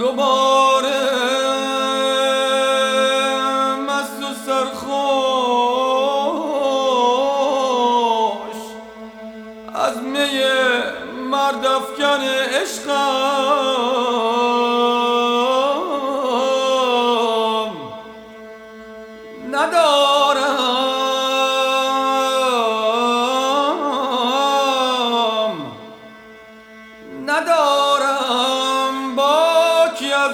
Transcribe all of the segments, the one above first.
دوباره مست و سرخوش از می مرد افکن عشقم ندارم باکی از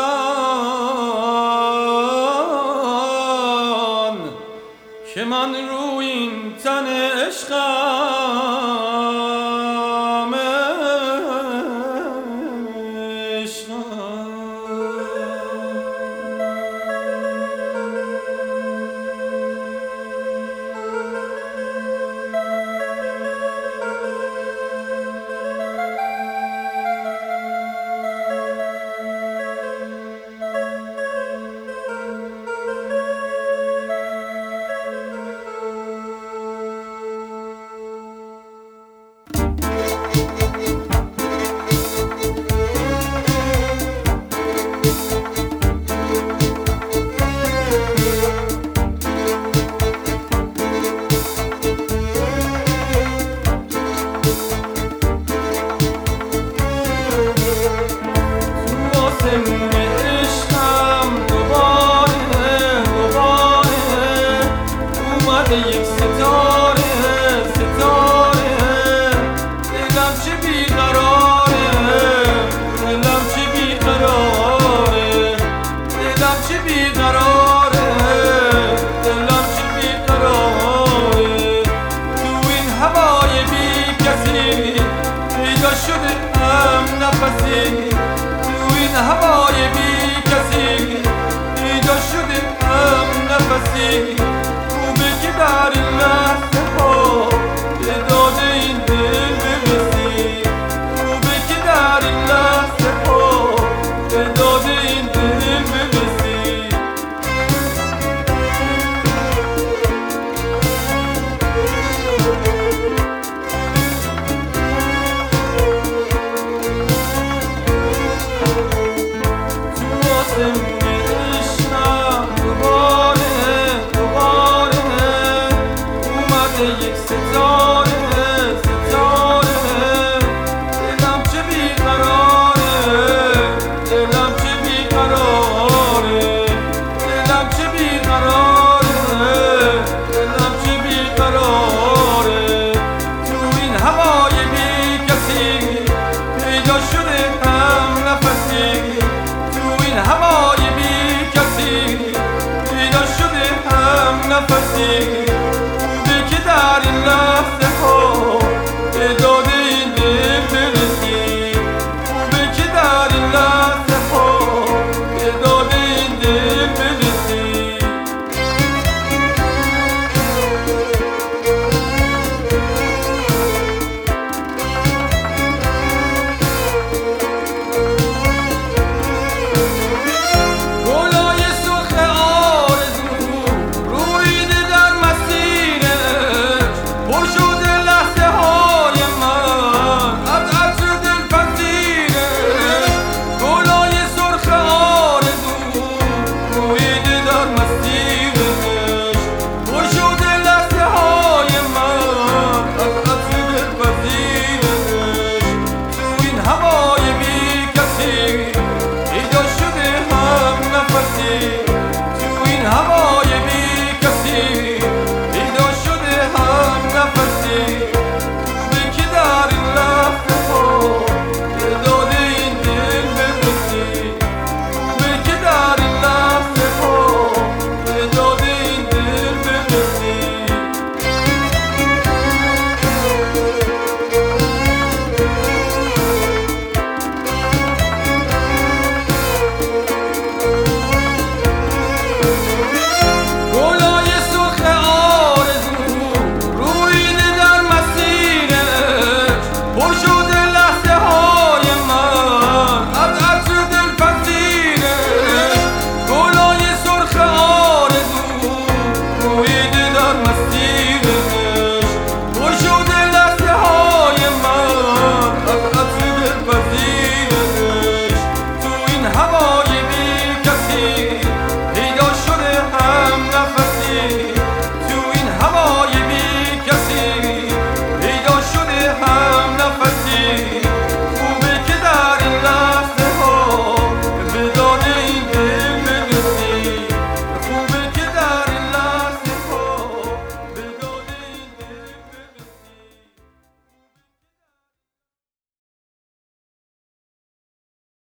مردن که من روی این تن عشقم یک ستاره دلم چه بیقراره دلم چه بیقراره دلم چه بیقراره دلم چه بیقراره تو این هوای بی کسی پیدا شده هم نفسی تو این هوای بی کسی پیدا شده هم نفسی که در این لحظه ها به داد این دل برسی خوبه که در این لحظه ها به داد این دل برسی تو آسمون